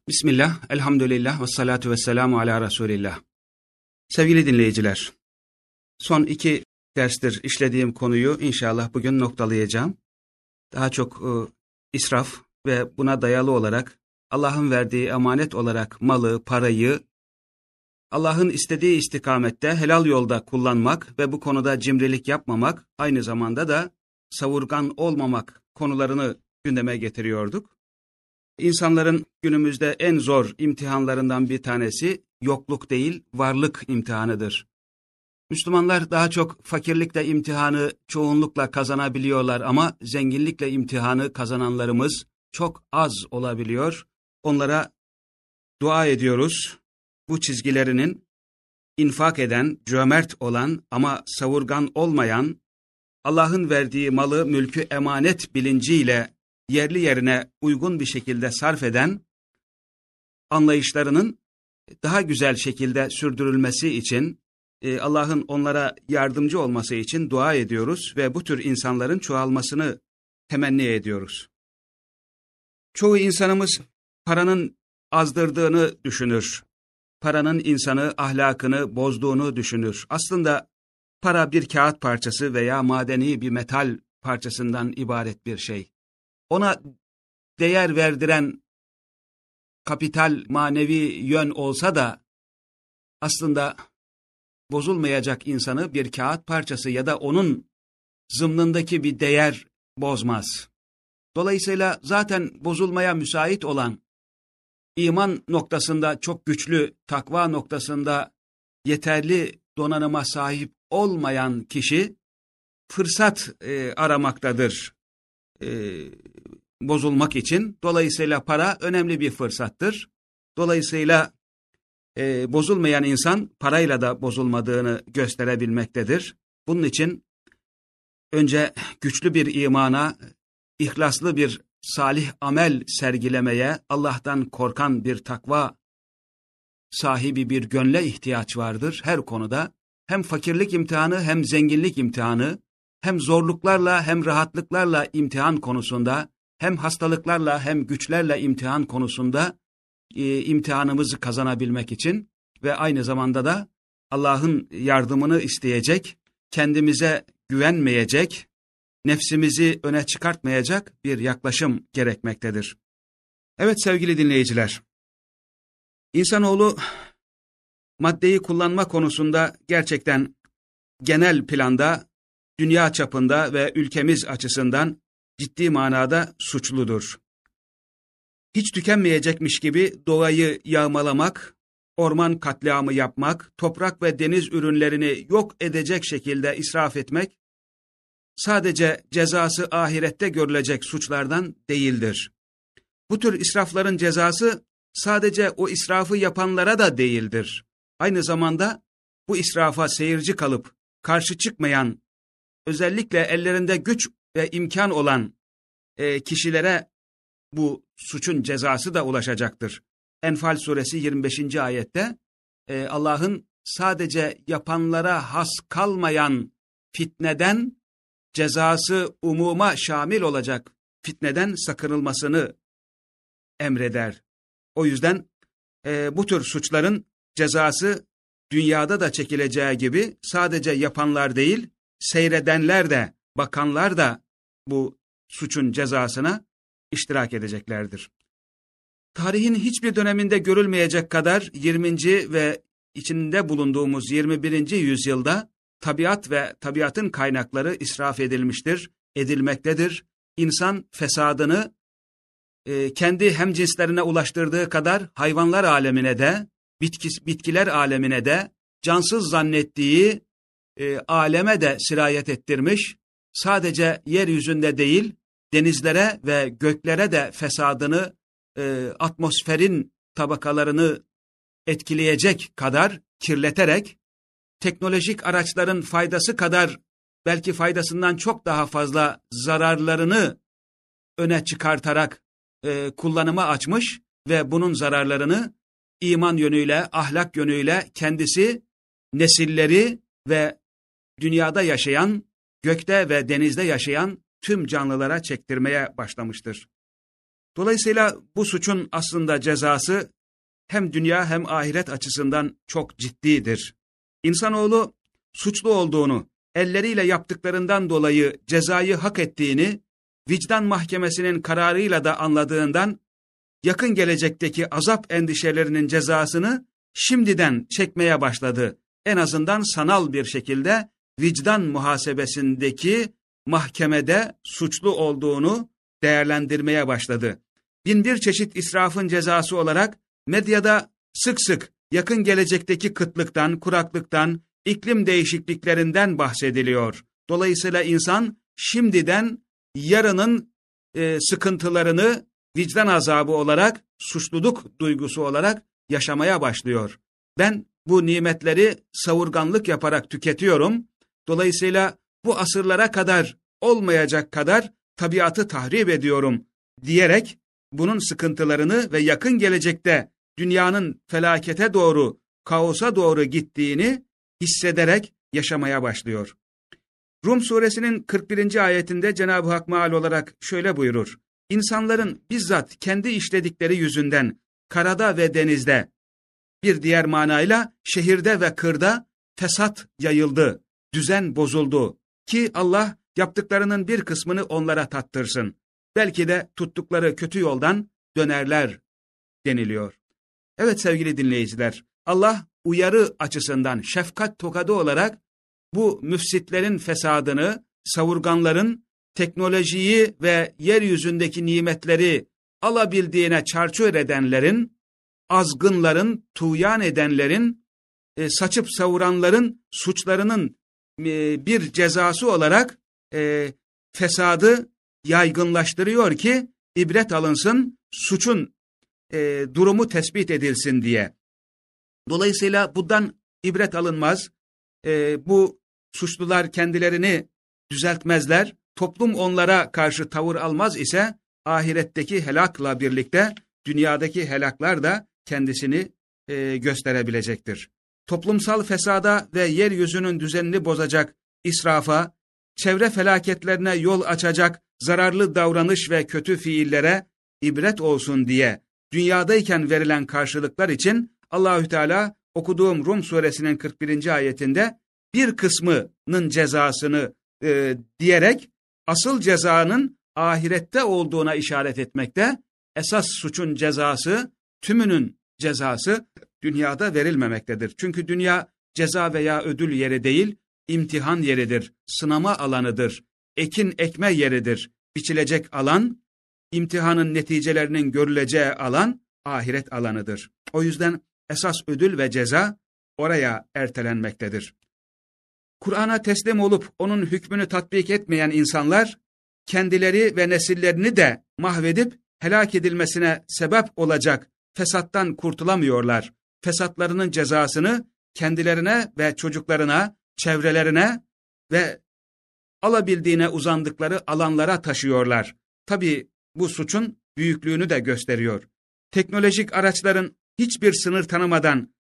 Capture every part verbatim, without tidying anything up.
Bismillah, elhamdülillah ve salatu ve selamu ala Resulillah. Sevgili dinleyiciler, son iki derstir işlediğim konuyu inşallah bugün noktalayacağım. Daha çok e, israf ve buna dayalı olarak Allah'ın verdiği emanet olarak malı, parayı Allah'ın istediği istikamette helal yolda kullanmak ve bu konuda cimrilik yapmamak, aynı zamanda da savurgan olmamak konularını gündeme getiriyorduk. İnsanların günümüzde en zor imtihanlarından bir tanesi yokluk değil, varlık imtihanıdır. Müslümanlar daha çok fakirlikle imtihanı çoğunlukla kazanabiliyorlar ama zenginlikle imtihanı kazananlarımız çok az olabiliyor. Onlara dua ediyoruz. Bu çizgilerinin infak eden, cömert olan ama savurgan olmayan, Allah'ın verdiği malı, mülkü emanet bilinciyle yerli yerine uygun bir şekilde sarf eden anlayışlarının daha güzel şekilde sürdürülmesi için Allah'ın onlara yardımcı olması için dua ediyoruz ve bu tür insanların çoğalmasını temenni ediyoruz. Çoğu insanımız paranın azdırdığını düşünür. Paranın insanı ahlakını bozduğunu düşünür. Aslında para bir kağıt parçası veya madeni bir metal parçasından ibaret bir şey. Ona değer verdiren kapital, manevi yön olsa da aslında bozulmayacak insanı bir kağıt parçası ya da onun zımnındaki bir değer bozmaz. Dolayısıyla zaten bozulmaya müsait olan, iman noktasında çok güçlü, takva noktasında yeterli donanıma sahip olmayan kişi fırsat e, aramaktadır. E, bozulmak için. Dolayısıyla para önemli bir fırsattır. Dolayısıyla e, bozulmayan insan parayla da bozulmadığını gösterebilmektedir. Bunun için önce güçlü bir imana, ihlaslı bir salih amel sergilemeye, Allah'tan korkan bir takva sahibi bir gönle ihtiyaç vardır her konuda. Hem fakirlik imtihanı hem zenginlik imtihanı, hem zorluklarla hem rahatlıklarla imtihan konusunda, hem hastalıklarla hem güçlerle imtihan konusunda e, imtihanımızı kazanabilmek için ve aynı zamanda da Allah'ın yardımını isteyecek, kendimize güvenmeyecek, nefsimizi öne çıkartmayacak bir yaklaşım gerekmektedir. Evet sevgili dinleyiciler, insanoğlu maddeyi kullanma konusunda gerçekten genel planda, dünya çapında ve ülkemiz açısından ciddi manada suçludur. Hiç tükenmeyecekmiş gibi doğayı yağmalamak, orman katliamı yapmak, toprak ve deniz ürünlerini yok edecek şekilde israf etmek, sadece cezası ahirette görülecek suçlardan değildir. Bu tür israfların cezası sadece o israfı yapanlara da değildir. Aynı zamanda bu israfa seyirci kalıp karşı çıkmayan, özellikle ellerinde güç ve imkan olan e, kişilere bu suçun cezası da ulaşacaktır. Enfal suresi yirmi beşinci ayette e, Allah'ın sadece yapanlara has kalmayan fitneden, cezası umuma şamil olacak fitneden sakınılmasını emreder. O yüzden e, bu tür suçların cezası dünyada da çekileceği gibi sadece yapanlar değil, seyredenler de, bakanlar da bu suçun cezasına iştirak edeceklerdir. Tarihin hiçbir döneminde görülmeyecek kadar yirminci ve içinde bulunduğumuz yirmi birinci yüzyılda tabiat ve tabiatın kaynakları israf edilmiştir, edilmektedir. İnsan fesadını e, kendi hemcinslerine ulaştırdığı kadar hayvanlar alemine de, bitki, bitkiler alemine de, cansız zannettiği e, aleme de sirayet ettirmiş, sadece yeryüzünde değil, denizlere ve göklere de fesadını, e, atmosferin tabakalarını etkileyecek kadar kirleterek, teknolojik araçların faydası kadar, belki faydasından çok daha fazla zararlarını öne çıkartarak e, kullanıma açmış ve bunun zararlarını iman yönüyle, ahlak yönüyle kendisi, nesilleri ve dünyada yaşayan, gökte ve denizde yaşayan tüm canlılara çektirmeye başlamıştır. Dolayısıyla bu suçun aslında cezası hem dünya hem ahiret açısından çok ciddidir. İnsanoğlu suçlu olduğunu, elleriyle yaptıklarından dolayı cezayı hak ettiğini, vicdan mahkemesinin kararıyla da anladığından, yakın gelecekteki azap endişelerinin cezasını şimdiden çekmeye başladı. En azından sanal bir şekilde vicdan muhasebesindeki mahkemede suçlu olduğunu değerlendirmeye başladı. Bin bir çeşit israfın cezası olarak medyada sık sık yakın gelecekteki kıtlıktan, kuraklıktan, iklim değişikliklerinden bahsediliyor. Dolayısıyla insan şimdiden yarının e, sıkıntılarını vicdan azabı olarak, suçluluk duygusu olarak yaşamaya başlıyor. Ben bu nimetleri savurganlık yaparak tüketiyorum. Dolayısıyla bu asırlara kadar olmayacak kadar tabiatı tahrip ediyorum diyerek bunun sıkıntılarını ve yakın gelecekte dünyanın felakete doğru, kaosa doğru gittiğini hissederek yaşamaya başlıyor. Rum suresinin kırk birinci ayetinde Cenab-ı Hak meal olarak şöyle buyurur: İnsanların bizzat kendi işledikleri yüzünden karada ve denizde, bir diğer manayla şehirde ve kırda fesat yayıldı, düzen bozuldu ki Allah yaptıklarının bir kısmını onlara tattırsın. Belki de tuttukları kötü yoldan dönerler deniliyor. Evet sevgili dinleyiciler, Allah uyarı açısından şefkat tokadı olarak bu müfsitlerin fesadını, savurganların teknolojiyi ve yeryüzündeki nimetleri alabildiğine çarçur edenlerin, azgınların, tuğyan edenlerin, e, saçıp savuranların suçlarının e, bir cezası olarak e, fesadı yaygınlaştırıyor ki ibret alınsın, suçun e, durumu tespit edilsin diye. Dolayısıyla bundan ibret alınmaz, e, bu suçlular kendilerini düzeltmezler, toplum onlara karşı tavır almaz ise ahiretteki helakla birlikte dünyadaki helaklar da kendisini e, gösterebilecektir. Toplumsal fesada ve yeryüzünün düzenini bozacak israfa, çevre felaketlerine yol açacak zararlı davranış ve kötü fiillere ibret olsun diye dünyadayken verilen karşılıklar için Allahü Teala okuduğum Rum suresinin kırk birinci ayetinde bir kısmının cezasını e, diyerek asıl cezanın ahirette olduğuna işaret etmekte. Esas suçun cezası, tümünün cezası dünyada verilmemektedir. Çünkü dünya ceza veya ödül yeri değil, imtihan yeridir, sınama alanıdır, ekin ekme yeridir. Biçilecek alan, imtihanın neticelerinin görüleceği alan ahiret alanıdır. O yüzden esas ödül ve ceza oraya ertelenmektedir. Kur'an'a teslim olup onun hükmünü tatbik etmeyen insanlar, kendileri ve nesillerini de mahvedip helak edilmesine sebep olacak fesattan kurtulamıyorlar. Fesatlarının cezasını kendilerine ve çocuklarına, çevrelerine ve alabildiğine uzandıkları alanlara taşıyorlar. Tabii bu suçun büyüklüğünü de gösteriyor. Teknolojik araçların hiçbir sınır tanımadan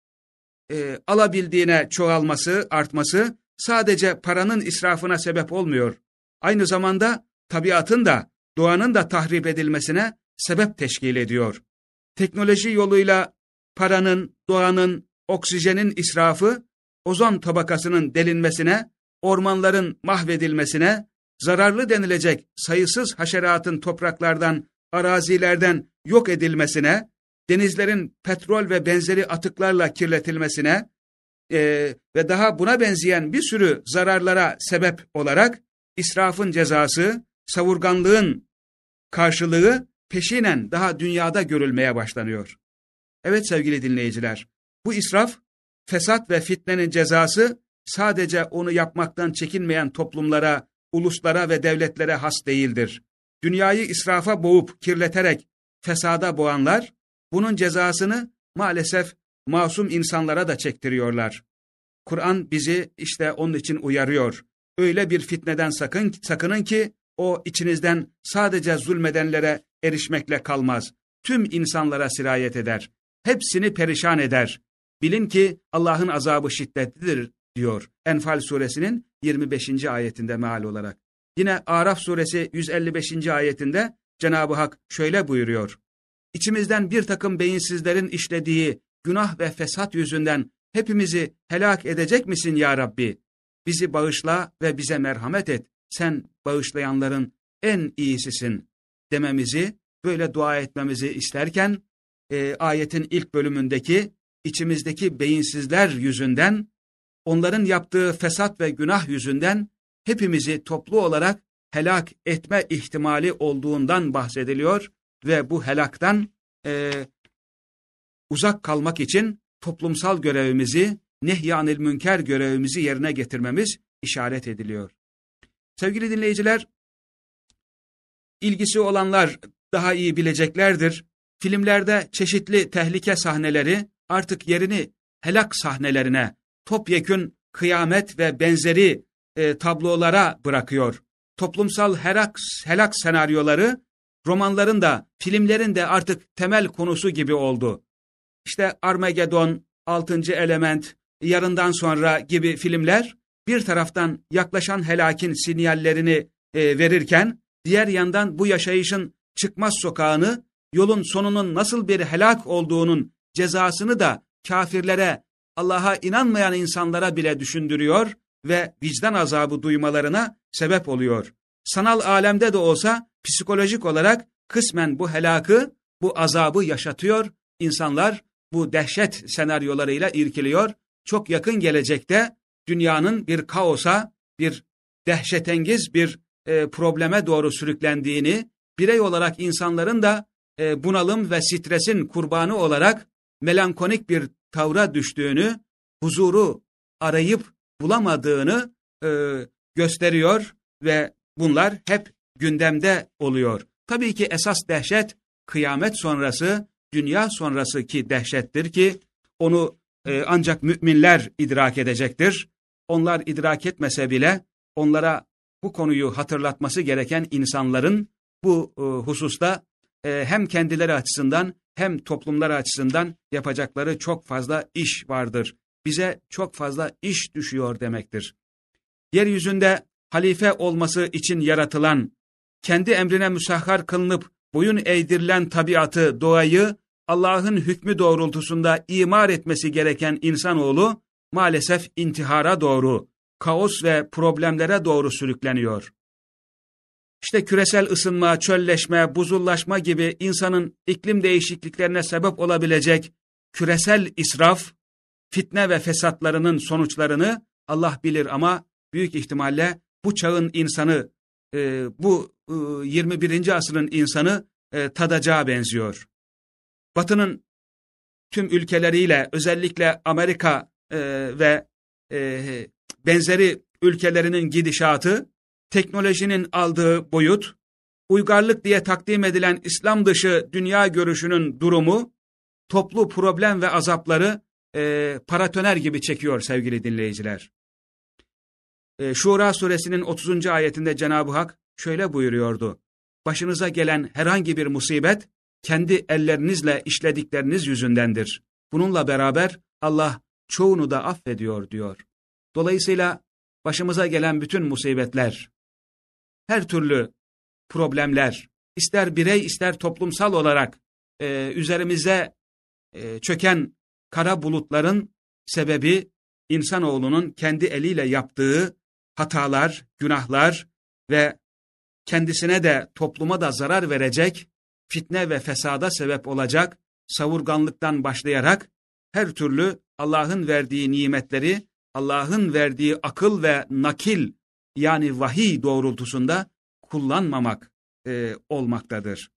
e, alabildiğine çoğalması, artması sadece paranın israfına sebep olmuyor. Aynı zamanda tabiatın da, doğanın da tahrip edilmesine sebep teşkil ediyor. Teknoloji yoluyla paranın, doğanın, oksijenin israfı, ozon tabakasının delinmesine, ormanların mahvedilmesine, zararlı denilecek sayısız haşeratın topraklardan, arazilerden yok edilmesine, denizlerin petrol ve benzeri atıklarla kirletilmesine e, ve daha buna benzeyen bir sürü zararlara sebep olarak israfın cezası, savurganlığın karşılığı peşinen daha dünyada görülmeye başlanıyor. Evet sevgili dinleyiciler, bu israf, fesat ve fitnenin cezası sadece onu yapmaktan çekinmeyen toplumlara, uluslara ve devletlere has değildir. Dünyayı israfa boğup kirleterek fesada boğanlar, bunun cezasını maalesef masum insanlara da çektiriyorlar. Kur'an bizi işte onun için uyarıyor. Öyle bir fitneden sakın, sakının ki o içinizden sadece zulmedenlere erişmekle kalmaz. Tüm insanlara sirayet eder. Hepsini perişan eder. Bilin ki Allah'ın azabı şiddetlidir diyor Enfal suresinin yirmi beşinci ayetinde meal olarak. Yine Araf suresi yüz elli beşinci ayetinde Cenab-ı Hak şöyle buyuruyor. İçimizden bir takım beyinsizlerin işlediği günah ve fesat yüzünden hepimizi helak edecek misin ya Rabbi? Bizi bağışla ve bize merhamet et. Sen bağışlayanların en iyisisin dememizi, böyle dua etmemizi isterken, e, ayetin ilk bölümündeki içimizdeki beyinsizler yüzünden, onların yaptığı fesat ve günah yüzünden hepimizi toplu olarak helak etme ihtimali olduğundan bahsediliyor ve bu helaktan e, uzak kalmak için toplumsal görevimizi, nehyanil münker görevimizi yerine getirmemiz işaret ediliyor. Sevgili dinleyiciler, ilgisi olanlar daha iyi bileceklerdir. Filmlerde çeşitli tehlike sahneleri artık yerini helak sahnelerine, topyekün kıyamet ve benzeri e, tablolara bırakıyor. Toplumsal helak, helak senaryoları romanların da, filmlerin de artık temel konusu gibi oldu. İşte Armageddon, Altıncı Element, Yarından Sonra gibi filmler bir taraftan yaklaşan helakin sinyallerini e, verirken, diğer yandan bu yaşayışın çıkmaz sokağını, yolun sonunun nasıl bir helak olduğunun cezasını da kafirlere, Allah'a inanmayan insanlara bile düşündürüyor ve vicdan azabı duymalarına sebep oluyor. Sanal alemde de olsa psikolojik olarak kısmen bu helakı, bu azabı yaşatıyor. İnsanlar bu dehşet senaryolarıyla irkiliyor. Çok yakın gelecekte dünyanın bir kaosa, bir dehşetengiz bir e, probleme doğru sürüklendiğini, birey olarak insanların da e, bunalım ve stresin kurbanı olarak melankolik bir tavra düştüğünü, huzuru arayıp bulamadığını e, gösteriyor ve bunlar hep gündemde oluyor. Tabii ki esas dehşet kıyamet sonrası, dünya sonrası ki dehşettir ki onu e, ancak müminler idrak edecektir. Onlar idrak etmese bile onlara bu konuyu hatırlatması gereken insanların bu e, hususta e, hem kendileri açısından hem toplumlar açısından yapacakları çok fazla iş vardır. Bize çok fazla iş düşüyor demektir. Yeryüzünde halife olması için yaratılan, kendi emrine müsahhar kılınıp boyun eğdirilen tabiatı, doğayı Allah'ın hükmü doğrultusunda imar etmesi gereken insanoğlu maalesef intihara doğru, kaos ve problemlere doğru sürükleniyor. İşte küresel ısınma, çölleşme, buzullaşma gibi insanın iklim değişikliklerine sebep olabilecek küresel israf, fitne ve fesatlarının sonuçlarını Allah bilir ama büyük ihtimalle bu çağın insanı, e, bu e, yirmi birinci asrın insanı e, tadacağı benziyor. Batı'nın tüm ülkeleriyle, özellikle Amerika e, ve e, benzeri ülkelerinin gidişatı, teknolojinin aldığı boyut, uygarlık diye takdim edilen İslam dışı dünya görüşünün durumu, toplu problem ve azapları e, paratoner gibi çekiyor sevgili dinleyiciler. E, Şura suresinin otuzuncu ayetinde Cenab-ı Hak şöyle buyuruyordu. Başınıza gelen herhangi bir musibet, kendi ellerinizle işledikleriniz yüzündendir. Bununla beraber Allah çoğunu da affediyor diyor. Dolayısıyla başımıza gelen bütün musibetler, her türlü problemler, ister birey ister toplumsal olarak e, üzerimize e, çöken kara bulutların sebebi insanoğlunun kendi eliyle yaptığı hatalar, günahlar ve kendisine de topluma da zarar verecek, fitne ve fesada sebep olacak savurganlıktan başlayarak her türlü Allah'ın verdiği nimetleri, Allah'ın verdiği akıl ve nakil yani vahiy doğrultusunda kullanmamak e, olmaktadır.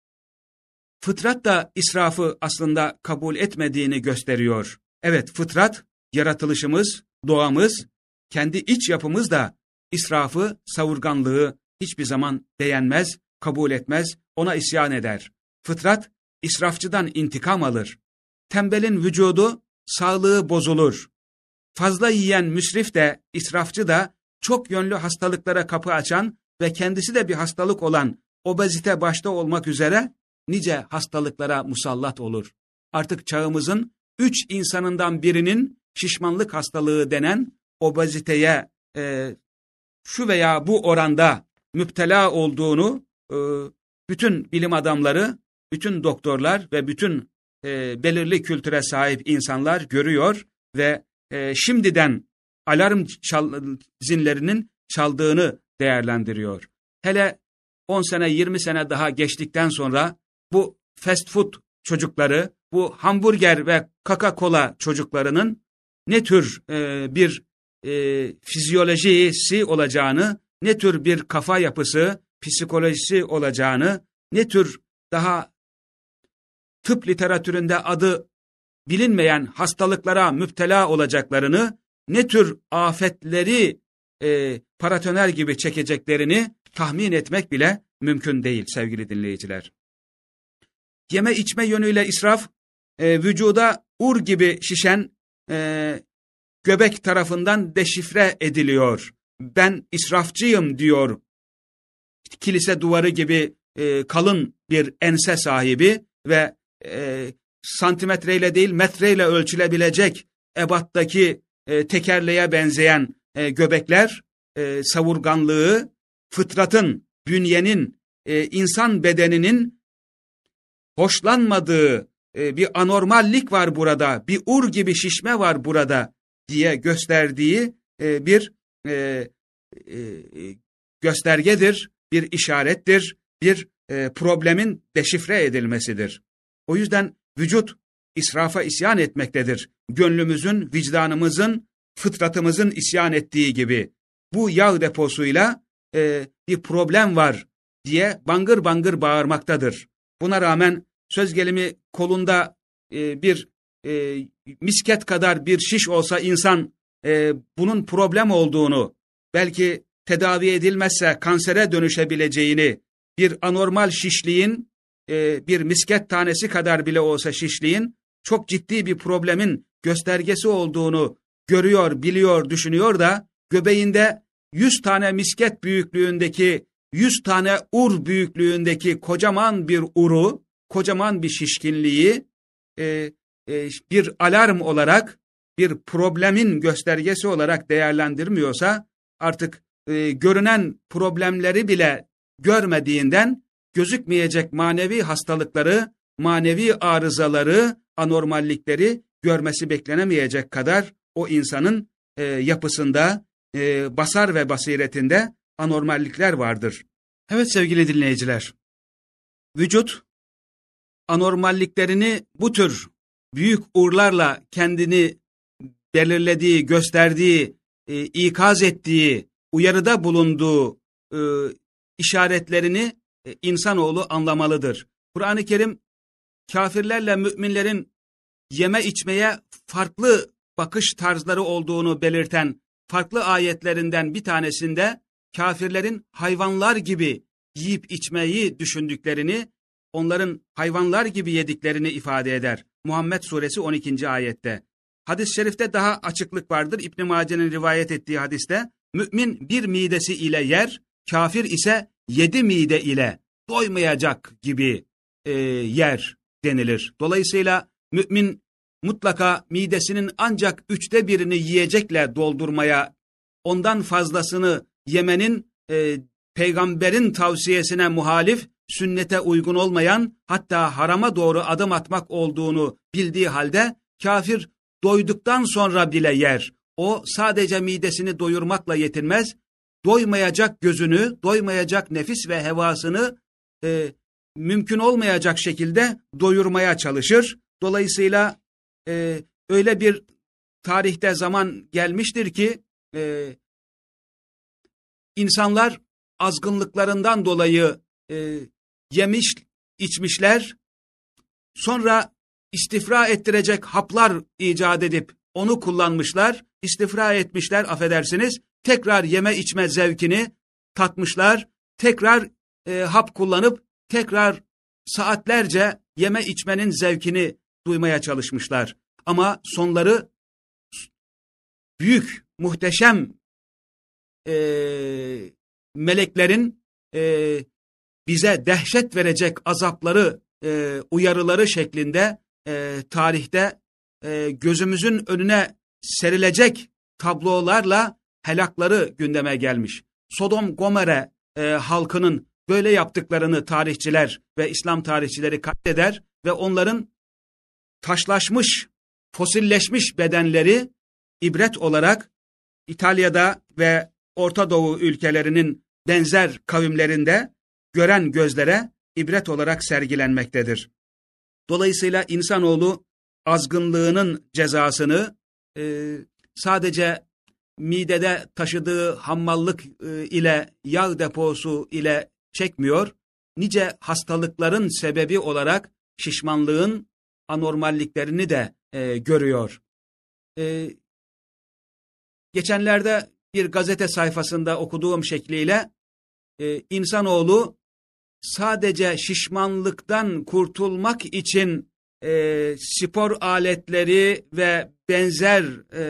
Fıtrat da israfı aslında kabul etmediğini gösteriyor. Evet, fıtrat, yaratılışımız, doğamız, kendi iç yapımız da israfı, savurganlığı hiçbir zaman beğenmez, kabul etmez, ona isyan eder. Fıtrat, israfçıdan intikam alır. Tembelin vücudu, sağlığı bozulur. Fazla yiyen müsrif de, israfçı da, çok yönlü hastalıklara kapı açan ve kendisi de bir hastalık olan obezite başta olmak üzere nice hastalıklara musallat olur. Artık çağımızın üç insanından birinin şişmanlık hastalığı denen obeziteye e, şu veya bu oranda müptela olduğunu e, bütün bilim adamları, bütün doktorlar ve bütün e, belirli kültüre sahip insanlar görüyor ve e, şimdiden alarm çal, zinlerinin çaldığını değerlendiriyor. Hele on sene yirmi sene daha geçtikten sonra bu fast food çocukları, bu hamburger ve Coca-Cola çocuklarının ne tür e, bir e, fizyolojisi olacağını, ne tür bir kafa yapısı, psikolojisi olacağını, ne tür daha tıp literatüründe adı bilinmeyen hastalıklara müptela olacaklarını, ne tür afetleri e, paratoner gibi çekeceklerini tahmin etmek bile mümkün değil sevgili dinleyiciler. Yeme içme yönüyle israf, e, vücuda ur gibi şişen e, göbek tarafından deşifre ediliyor. Ben israfçıyım diyor. Kilise duvarı gibi e, kalın bir ense sahibi ve e, santimetreyle değil metreyle ölçülebilecek ebattaki e, tekerleğe benzeyen e, göbekler, e, savurganlığı, fıtratın, bünyenin, e, insan bedeninin hoşlanmadığı e, bir anormallik var burada, bir ur gibi şişme var burada diye gösterdiği e, bir e, e, göstergedir, bir işarettir, bir e, problemin deşifre edilmesidir. O yüzden vücut israfa isyan etmektedir. Gönlümüzün, vicdanımızın, fıtratımızın isyan ettiği gibi bu yağ deposuyla e, bir problem var diye bangır bangır bağırmaktadır. Buna rağmen söz gelimi kolunda e, bir e, misket kadar bir şiş olsa insan e, bunun problem olduğunu, belki tedavi edilmezse kansere dönüşebileceğini, bir anormal şişliğin, e, bir misket tanesi kadar bile olsa şişliğin çok ciddi bir problemin göstergesi olduğunu görüyor, biliyor, düşünüyor da göbeğinde yüz tane misket büyüklüğündeki, yüz tane ur büyüklüğündeki kocaman bir uru, kocaman bir şişkinliği e, e, bir alarm olarak, bir problemin göstergesi olarak değerlendirmiyorsa, artık e, görünen problemleri bile görmediğinden gözükmeyecek manevi hastalıkları, manevi arızaları, anormallikleri görmesi beklenemeyecek kadar o insanın e, yapısında, e, basar ve basiretinde anormallikler vardır. Evet sevgili dinleyiciler, vücut anormalliklerini bu tür büyük uğurlarla kendini belirlediği, gösterdiği, e, ikaz ettiği, uyarıda bulunduğu e, işaretlerini e, insanoğlu anlamalıdır. Kur'an-ı Kerim kafirlerle müminlerin yeme içmeye farklı bakış tarzları olduğunu belirten farklı ayetlerinden bir tanesinde kafirlerin hayvanlar gibi yiyip içmeyi düşündüklerini, onların hayvanlar gibi yediklerini ifade eder. Muhammed suresi on ikinci ayette. Hadis-i şerifte daha açıklık vardır. İbn Mace'nin rivayet ettiği hadiste, mümin bir midesi ile yer, kafir ise yedi mide ile doymayacak gibi e, yer denilir. Dolayısıyla mümin mutlaka midesinin ancak üçte birini yiyecekle doldurmaya, ondan fazlasını yemenin e, peygamberin tavsiyesine muhalif, sünnete uygun olmayan, hatta harama doğru adım atmak olduğunu bildiği halde kafir doyduktan sonra bile yer. O sadece midesini doyurmakla yetinmez, doymayacak gözünü, doymayacak nefis ve hevasını e, mümkün olmayacak şekilde doyurmaya çalışır. Dolayısıyla e, öyle bir tarihte zaman gelmiştir ki e, insanlar azgınlıklarından dolayı e, yemiş, içmişler, sonra istifra ettirecek haplar icat edip onu kullanmışlar, istifra etmişler, affedersiniz, tekrar yeme içme zevkini tatmışlar, tekrar e, hap kullanıp tekrar saatlerce yeme içmenin zevkini duymaya çalışmışlar. Ama sonları büyük, muhteşem e, meleklerin e, bize dehşet verecek azapları, e, uyarıları şeklinde e, tarihte e, gözümüzün önüne serilecek tablolarla helakları gündeme gelmiş. Sodom Gomorre e, halkının böyle yaptıklarını tarihçiler ve İslam tarihçileri kaydeder ve onların taşlaşmış, fosilleşmiş bedenleri ibret olarak İtalya'da ve Orta Doğu ülkelerinin benzer kavimlerinde gören gözlere ibret olarak sergilenmektedir. Dolayısıyla insanoğlu azgınlığının cezasını e, sadece midede taşıdığı hammallık e, ile yağ deposu ile çekmiyor, nice hastalıkların sebebi olarak şişmanlığın anormalliklerini de e, görüyor. E, geçenlerde bir gazete sayfasında okuduğum şekliyle e, insanoğlu sadece şişmanlıktan kurtulmak için e, spor aletleri ve benzer e,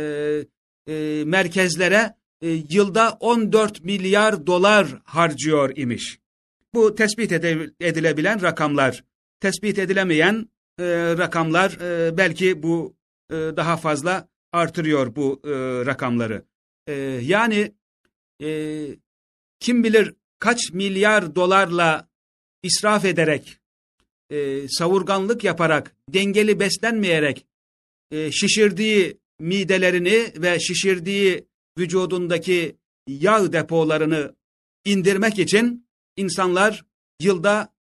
e, merkezlere e, yılda on dört milyar dolar harcıyor imiş. Bu tespit edilebilen rakamlar. Tespit edilemeyen e, rakamlar e, belki bu e, daha fazla artırıyor bu e, rakamları. E, yani e, kim bilir kaç milyar dolarla israf ederek, e, savurganlık yaparak, dengeli beslenmeyerek e, şişirdiği midelerini ve şişirdiği vücudundaki yağ depolarını indirmek için insanlar yılda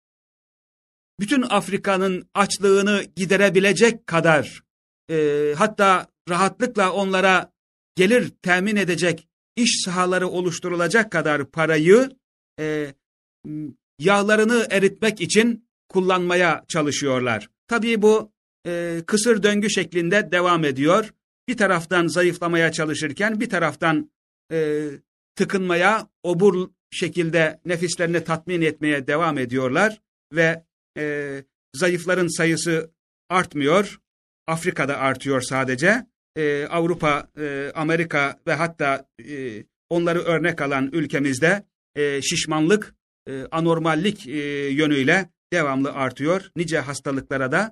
bütün Afrika'nın açlığını giderebilecek kadar, e, hatta rahatlıkla onlara gelir temin edecek iş sahaları oluşturulacak kadar parayı e, yağlarını eritmek için kullanmaya çalışıyorlar. Tabii bu e, kısır döngü şeklinde devam ediyor. Bir taraftan zayıflamaya çalışırken bir taraftan e, tıkınmaya, obur şekilde nefislerini tatmin etmeye devam ediyorlar ve e, zayıfların sayısı artmıyor. Afrika'da artıyor sadece. E, Avrupa, e, Amerika ve hatta e, onları örnek alan ülkemizde e, şişmanlık, e, anormallik e, yönüyle devamlı artıyor. Nice hastalıklara da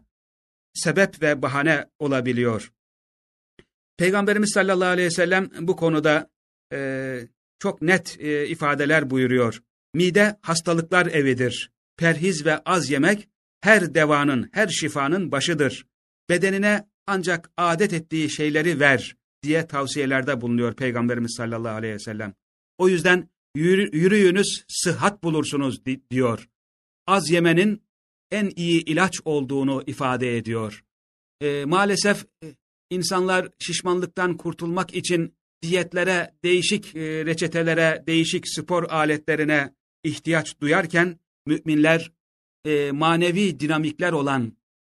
sebep ve bahane olabiliyor. Peygamberimiz sallallahu aleyhi ve sellem bu konuda e, çok net e, ifadeler buyuruyor. Mide hastalıklar evidir. Perhiz ve az yemek her devanın, her şifanın başıdır. Bedenine ancak adet ettiği şeyleri ver diye tavsiyelerde bulunuyor Peygamberimiz sallallahu aleyhi ve sellem. O yüzden yürü, yürüyünüz sıhhat bulursunuz diyor. Az yemenin en iyi ilaç olduğunu ifade ediyor. E, maalesef e, insanlar şişmanlıktan kurtulmak için diyetlere, değişik e, reçetelere, değişik spor aletlerine ihtiyaç duyarken müminler e, manevi dinamikler olan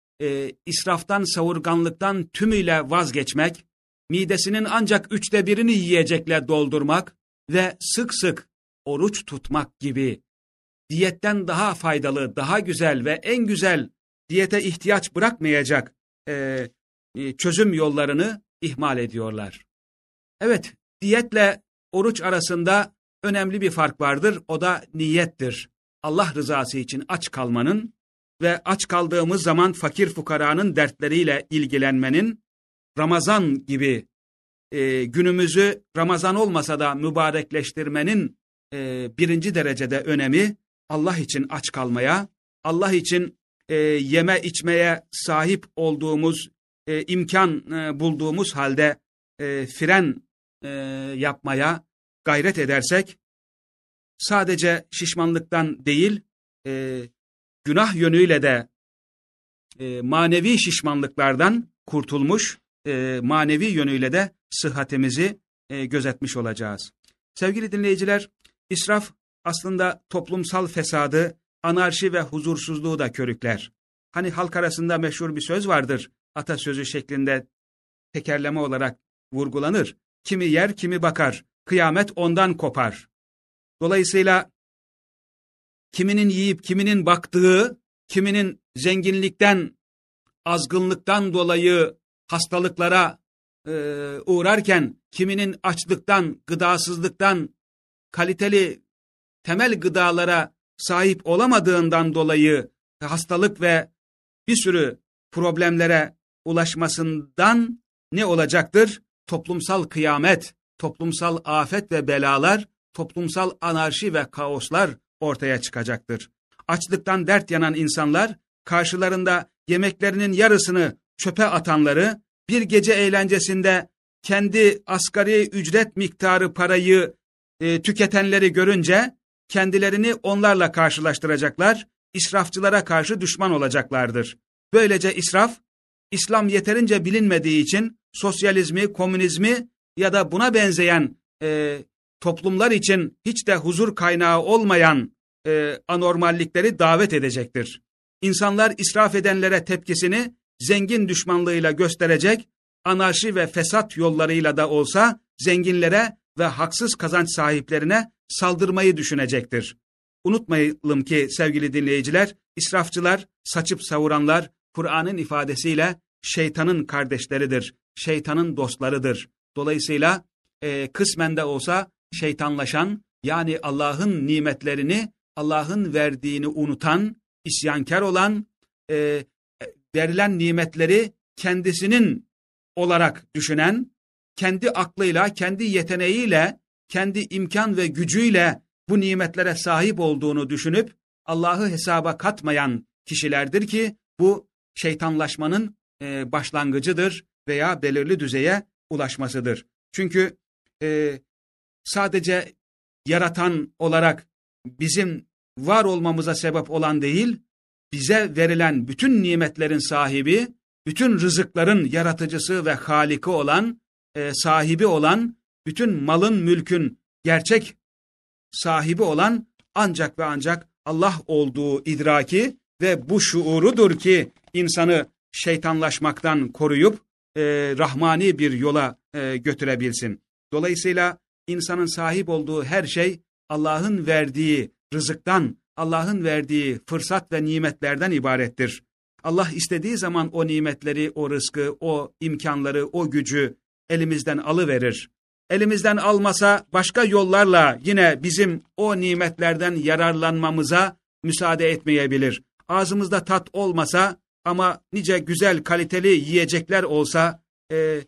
e, israftan, savurganlıktan tümüyle vazgeçmek, midesinin ancak üçte birini yiyecekle doldurmak ve sık sık oruç tutmak gibi diyetten daha faydalı, daha güzel ve en güzel diyete ihtiyaç bırakmayacak e, e, çözüm yollarını ihmal ediyorlar. Evet, diyetle oruç arasında önemli bir fark vardır. O da niyettir. Allah rızası için aç kalmanın ve aç kaldığımız zaman fakir fukaranın dertleriyle ilgilenmenin, Ramazan gibi e, günümüzü Ramazan olmasa da mübarekleştirmenin e, birinci derecede önemi, Allah için aç kalmaya, Allah için e, yeme içmeye sahip olduğumuz, e, imkan e, bulduğumuz halde e, fren e, yapmaya gayret edersek, sadece şişmanlıktan değil, e, günah yönüyle de e, manevi şişmanlıklardan kurtulmuş, e, manevi yönüyle de sıhhatimizi e, gözetmiş olacağız. Sevgili dinleyiciler, israf aslında toplumsal fesadı, anarşi ve huzursuzluğu da körükler. Hani halk arasında meşhur bir söz vardır, atasözü şeklinde tekerleme olarak vurgulanır. Kimi yer, kimi bakar, kıyamet ondan kopar. Dolayısıyla kiminin yiyip kiminin baktığı, kiminin zenginlikten, azgınlıktan dolayı hastalıklara e, uğrarken, kiminin açlıktan, gıdasızlıktan, kaliteli temel gıdalara sahip olamadığından dolayı hastalık ve bir sürü problemlere ulaşmasından ne olacaktır? Toplumsal kıyamet, toplumsal afet ve belalar, toplumsal anarşi ve kaoslar ortaya çıkacaktır. Açlıktan dert yanan insanlar, karşılarında yemeklerinin yarısını çöpe atanları, bir gece eğlencesinde kendi asgari ücret miktarı parayı e, tüketenleri görünce, kendilerini onlarla karşılaştıracaklar, israfçılara karşı düşman olacaklardır. Böylece israf, İslam yeterince bilinmediği için sosyalizmi, komünizmi ya da buna benzeyen e, toplumlar için hiç de huzur kaynağı olmayan e, anormallikleri davet edecektir. İnsanlar israf edenlere tepkisini zengin düşmanlığıyla gösterecek, anarşi ve fesat yollarıyla da olsa zenginlere ve haksız kazanç sahiplerine saldırmayı düşünecektir. Unutmayalım ki sevgili dinleyiciler, israfçılar, saçıp savuranlar, Kur'an'ın ifadesiyle şeytanın kardeşleridir, şeytanın dostlarıdır. Dolayısıyla e, kısmen de olsa şeytanlaşan, yani Allah'ın nimetlerini, Allah'ın verdiğini unutan, isyankar olan, e, verilen nimetleri kendisinin olarak düşünen, kendi aklıyla, kendi yeteneğiyle, kendi imkan ve gücüyle bu nimetlere sahip olduğunu düşünüp Allah'ı hesaba katmayan kişilerdir ki bu şeytanlaşmanın e, başlangıcıdır veya belirli düzeye ulaşmasıdır. Çünkü e, sadece yaratan olarak bizim var olmamıza sebep olan değil, bize verilen bütün nimetlerin sahibi, bütün rızıkların yaratıcısı ve haliki olan, e, sahibi olan, bütün malın, mülkün gerçek sahibi olan ancak ve ancak Allah olduğu idraki ve bu şuurudur ki insanı şeytanlaşmaktan koruyup e, rahmani bir yola e, götürebilsin. Dolayısıyla insanın sahip olduğu her şey Allah'ın verdiği rızıktan, Allah'ın verdiği fırsat ve nimetlerden ibarettir. Allah istediği zaman o nimetleri, o rızkı, o imkanları, o gücü elimizden alıverir. Elimizden almasa başka yollarla yine bizim o nimetlerden yararlanmamıza müsaade etmeyebilir. Ağzımızda tat olmasa ama nice güzel kaliteli yiyecekler olsa e,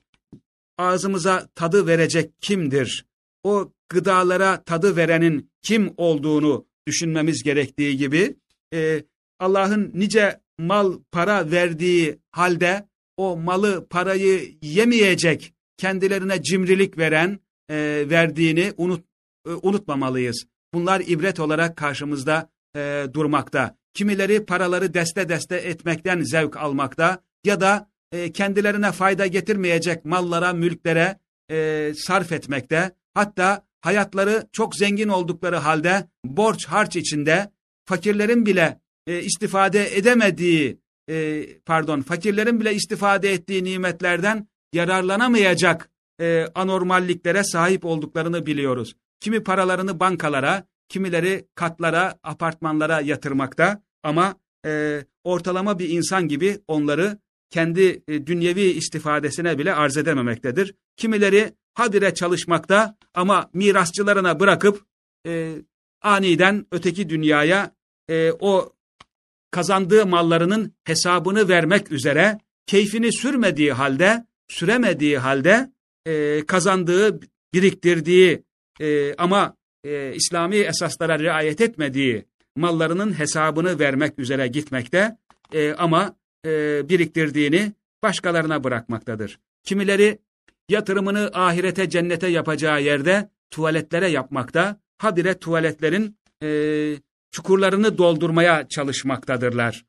ağzımıza tadı verecek kimdir? O gıdalara tadı verenin kim olduğunu düşünmemiz gerektiği gibi e, Allah'ın nice mal para verdiği halde o malı parayı yemeyecek, kendilerine cimrilik veren e, verdiğini unut, e, unutmamalıyız. Bunlar ibret olarak karşımızda e, durmakta. Kimileri paraları deste deste etmekten zevk almakta ya da e, kendilerine fayda getirmeyecek mallara, mülklere e, sarf etmekte. Hatta hayatları çok zengin oldukları halde borç harç içinde fakirlerin bile e, istifade edemediği, e, pardon fakirlerin bile istifade ettiği nimetlerden yararlanamayacak e, anormalliklere sahip olduklarını biliyoruz. Kimi paralarını bankalara, kimileri katlara, apartmanlara yatırmakta ama e, ortalama bir insan gibi onları kendi e, dünyevi istifadesine bile arz edememektedir. Kimileri habire çalışmakta ama mirasçılarına bırakıp e, aniden öteki dünyaya e, o kazandığı mallarının hesabını vermek üzere keyfini sürmediği halde, süremediği halde e, kazandığı, biriktirdiği e, ama e, İslami esaslara riayet etmediği mallarının hesabını vermek üzere gitmekte e, ama e, biriktirdiğini başkalarına bırakmaktadır. Kimileri yatırımını ahirete, cennete yapacağı yerde tuvaletlere yapmakta, habire tuvaletlerin e, çukurlarını doldurmaya çalışmaktadırlar.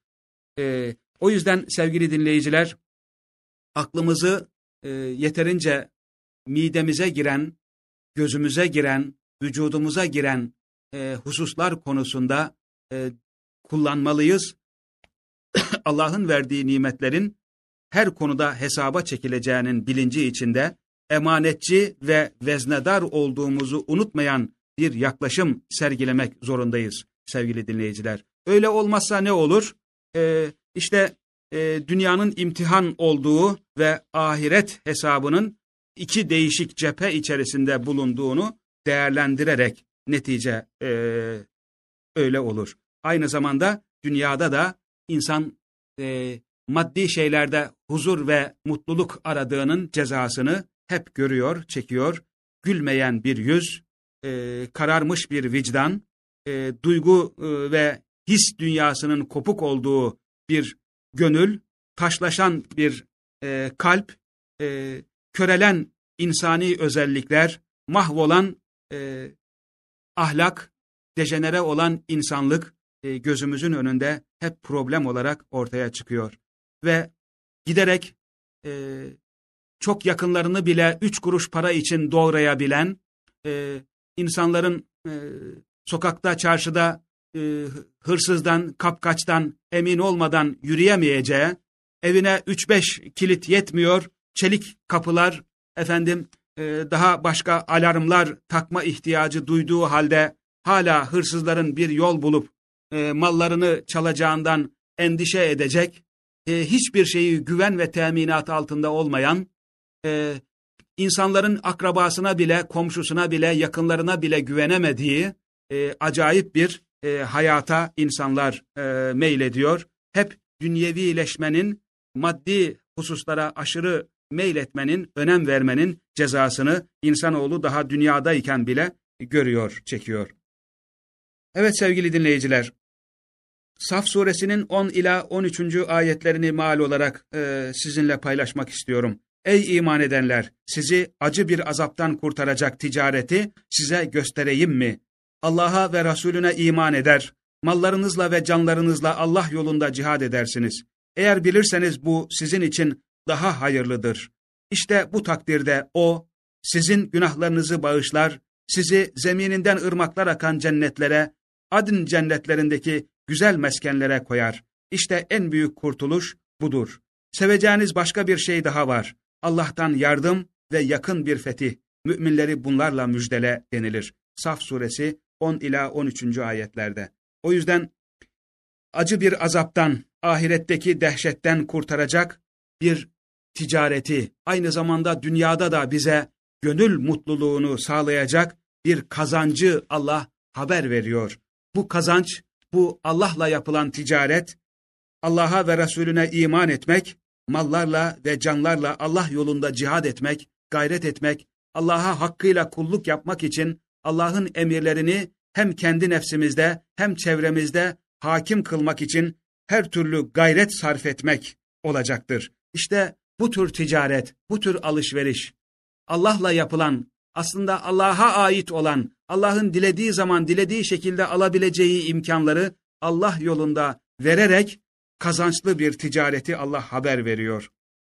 E, o yüzden sevgili dinleyiciler, aklımızı e, yeterince midemize giren, gözümüze giren, vücudumuza giren e, hususlar konusunda e, kullanmalıyız. Allah'ın verdiği nimetlerin her konuda hesaba çekileceğinin bilinci içinde emanetçi ve veznedar olduğumuzu unutmayan bir yaklaşım sergilemek zorundayız sevgili dinleyiciler. Öyle olmazsa ne olur? Ee, işte e, dünyanın imtihan olduğu ve ahiret hesabının iki değişik cephe içerisinde bulunduğunu değerlendirerek netice e, öyle olur. Aynı zamanda dünyada da insan e, maddi şeylerde huzur ve mutluluk aradığının cezasını hep görüyor, çekiyor. Gülmeyen bir yüz, e, kararmış bir vicdan, e, duygu e, ve his dünyasının kopuk olduğu bir gönül, taşlaşan bir e, kalp, e, körelen insani özellikler, mahvolan e, ahlak, dejenere olan insanlık e, gözümüzün önünde hep problem olarak ortaya çıkıyor. Ve giderek e, çok yakınlarını bile üç kuruş para için doğrayabilen, e, insanların e, sokakta, çarşıda e, hırsızdan, kapkaçtan emin olmadan yürüyemeyeceği, evine üç beş kilit yetmiyor, çelik kapılar, efendim e, daha başka alarmlar takma ihtiyacı duyduğu halde hala hırsızların bir yol bulup e, mallarını çalacağından endişe edecek, e, hiçbir şeyi güven ve teminat altında olmayan, e, insanların akrabasına bile, komşusuna bile, yakınlarına bile güvenemediği e, acayip bir e, hayata insanlar e, meylediyor. Hep dünyevileşmenin, maddi hususlara aşırı meyletmenin, önem vermenin cezasını insanoğlu daha dünyadayken bile görüyor, çekiyor. Evet sevgili dinleyiciler, Saf suresinin on ila on üçüncü ayetlerini mal olarak e, sizinle paylaşmak istiyorum. Ey iman edenler! Sizi acı bir azaptan kurtaracak ticareti size göstereyim mi? Allah'a ve Resulüne iman eder, mallarınızla ve canlarınızla Allah yolunda cihad edersiniz. Eğer bilirseniz bu sizin için daha hayırlıdır. İşte bu takdirde O, sizin günahlarınızı bağışlar, sizi zemininden ırmaklar akan cennetlere, adın cennetlerindeki güzel meskenlere koyar. İşte en büyük kurtuluş budur. Seveceğiniz başka bir şey daha var. Allah'tan yardım ve yakın bir fetih. Müminleri bunlarla müjdele denilir. Saf suresi on ila on üçüncü ayetlerde. O yüzden acı bir azaptan, ahiretteki dehşetten kurtaracak bir ticareti, aynı zamanda dünyada da bize gönül mutluluğunu sağlayacak bir kazancı Allah haber veriyor. Bu kazanç, bu Allah'la yapılan ticaret, Allah'a ve Resulüne iman etmek, mallarla ve canlarla Allah yolunda cihad etmek, gayret etmek, Allah'a hakkıyla kulluk yapmak için Allah'ın emirlerini hem kendi nefsimizde hem çevremizde hakim kılmak için her türlü gayret sarf etmek olacaktır. İşte bu tür ticaret, bu tür alışveriş, Allah'la yapılan, aslında Allah'a ait olan, Allah'ın dilediği zaman dilediği şekilde alabileceği imkanları Allah yolunda vererek kazançlı bir ticareti Allah haber veriyor.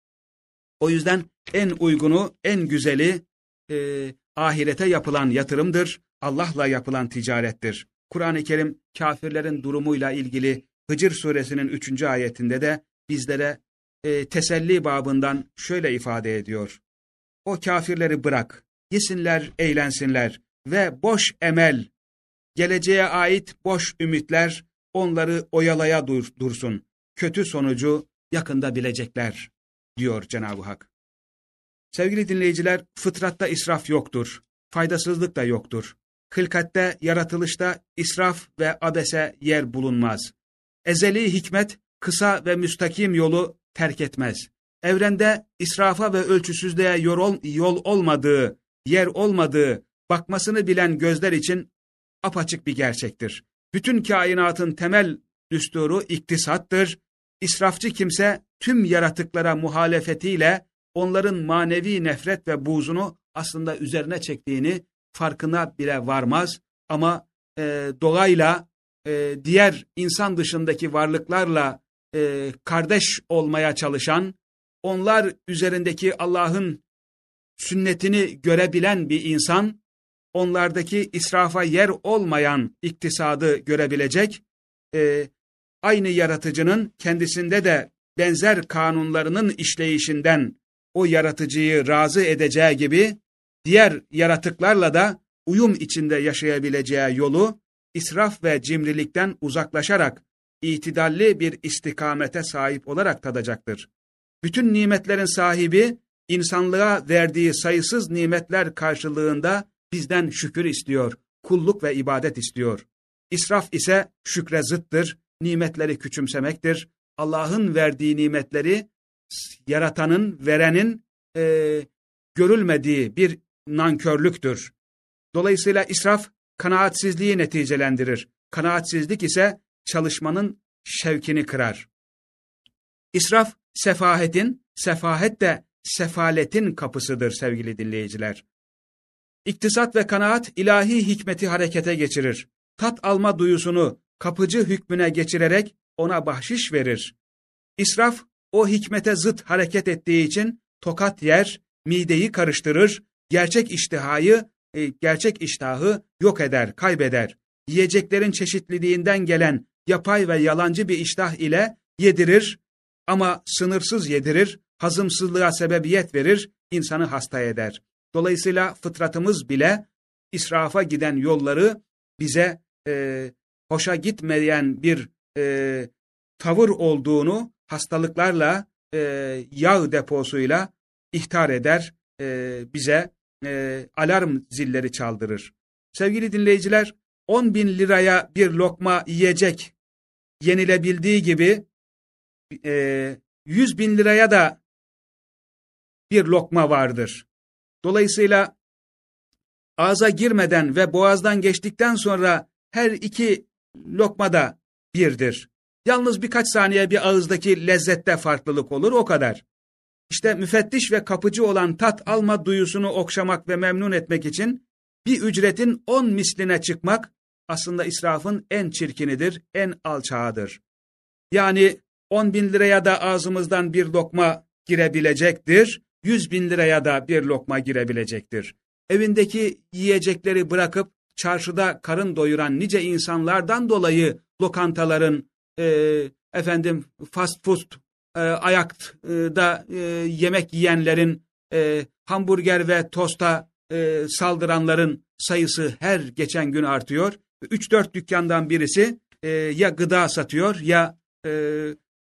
O yüzden en uygunu, en güzeli e, ahirete yapılan yatırımdır, Allah'la yapılan ticarettir. Kur'an-ı Kerim kafirlerin durumuyla ilgili Hicr suresinin üçüncü ayetinde de bizlere e, teselli babından şöyle ifade ediyor. O kafirleri bırak, yesinler, eğlensinler ve boş emel, geleceğe ait boş ümitler onları oyalaya dur, dursun. Kötü sonucu yakında bilecekler, diyor Cenab-ı Hak. Sevgili dinleyiciler, fıtratta israf yoktur, faydasızlık da yoktur. Hılkatte, yaratılışta israf ve abese yer bulunmaz. Ezeli hikmet, kısa ve müstakim yolu terk etmez. Evrende israfa ve ölçüsüzlüğe yol, yol olmadığı, yer olmadığı, bakmasını bilen gözler için apaçık bir gerçektir. Bütün kainatın temel düsturu iktisattır. İsrafçı kimse tüm yaratıklara muhalefetiyle onların manevi nefret ve buğzunu aslında üzerine çektiğini farkına bile varmaz. Ama e, doğayla, e, diğer insan dışındaki varlıklarla e, kardeş olmaya çalışan, onlar üzerindeki Allah'ın sünnetini görebilen bir insan, onlardaki israfa yer olmayan iktisadı görebilecek, e, aynı yaratıcının kendisinde de benzer kanunlarının işleyişinden o yaratıcıyı razı edeceği gibi, diğer yaratıklarla da uyum içinde yaşayabileceği yolu, israf ve cimrilikten uzaklaşarak, itidalli bir istikamete sahip olarak tadacaktır. Bütün nimetlerin sahibi, insanlığa verdiği sayısız nimetler karşılığında bizden şükür istiyor, kulluk ve ibadet istiyor. İsraf ise şükre zıttır, nimetleri küçümsemektir. Allah'ın verdiği nimetleri, yaratanın, verenin e, görülmediği bir nankörlüktür. Dolayısıyla israf kanaatsizliği neticelendirir. Kanaatsizlik ise çalışmanın şevkini kırar. İsraf, sefahetin, sefahet de sefaletin kapısıdır sevgili dinleyiciler. İktisat ve kanaat ilahi hikmeti harekete geçirir. Tat alma duyusunu kapıcı hükmüne geçirerek ona bahşiş verir. İsraf, o hikmete zıt hareket ettiği için tokat yer, mideyi karıştırır, gerçek iştihayı, e, gerçek iştahı yok eder, kaybeder. Yiyeceklerin çeşitliliğinden gelen yapay ve yalancı bir iştah ile yedirir ama sınırsız yedirir, hazımsızlığa sebebiyet verir, insanı hasta eder. Dolayısıyla fıtratımız bile israfa giden yolları bize e, hoşa gitmeyen bir e, tavır olduğunu hastalıklarla, e, yağ deposuyla ihtar eder, e, bize e, alarm zilleri çaldırır. Sevgili dinleyiciler, on bin liraya bir lokma yiyecek yenilebildiği gibi e, yüz bin liraya da bir lokma vardır. Dolayısıyla ağza girmeden ve boğazdan geçtikten sonra her iki lokma da birdir. Yalnız birkaç saniye bir ağızdaki lezzette farklılık olur, o kadar. İşte müfettiş ve kapıcı olan tat alma duyusunu okşamak ve memnun etmek için bir ücretin on misline çıkmak aslında israfın en çirkinidir, en alçağıdır. Yani on bin liraya da ağzımızdan bir lokma girebilecektir, yüz bin liraya da bir lokma girebilecektir. Evindeki yiyecekleri bırakıp çarşıda karın doyuran nice insanlardan dolayı lokantaların, e, efendim fast food e, ayakta e, yemek yiyenlerin, e, hamburger ve tosta e, saldıranların sayısı her geçen gün artıyor. üç dört dükkandan birisi e, ya gıda satıyor ya e,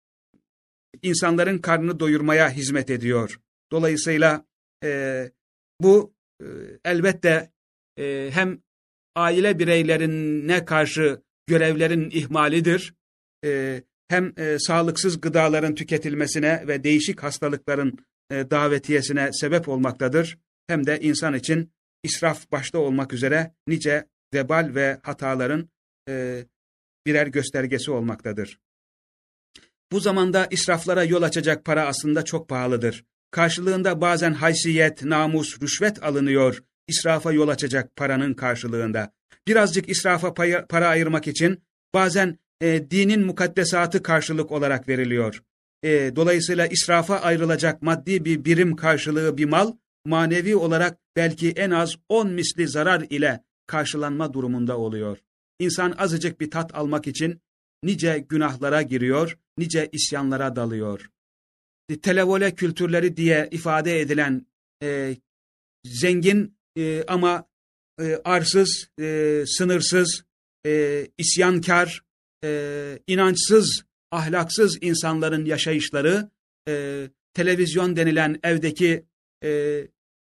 insanların karnını doyurmaya hizmet ediyor. Dolayısıyla e, bu e, elbette e, hem aile bireylerine karşı görevlerin ihmalidir, e, hem e, sağlıksız gıdaların tüketilmesine ve değişik hastalıkların e, davetiyesine sebep olmaktadır, hem de insan için israf başta olmak üzere nice vebal ve hataların e, birer göstergesi olmaktadır. Bu zamanda israflara yol açacak para aslında çok pahalıdır. Karşılığında bazen haysiyet, namus, rüşvet alınıyor, israfa yol açacak paranın karşılığında. Birazcık israfa pay, para ayırmak için bazen e, dinin mukaddesatı karşılık olarak veriliyor. E, dolayısıyla israfa ayrılacak maddi bir birim karşılığı bir mal, manevi olarak belki en az on misli zarar ile karşılanma durumunda oluyor. İnsan azıcık bir tat almak için nice günahlara giriyor, nice isyanlara dalıyor. Televole kültürleri diye ifade edilen e, zengin e, ama e, arsız, e, sınırsız, e, isyankar, e, inançsız, ahlaksız insanların yaşayışları, e, televizyon denilen evdeki e,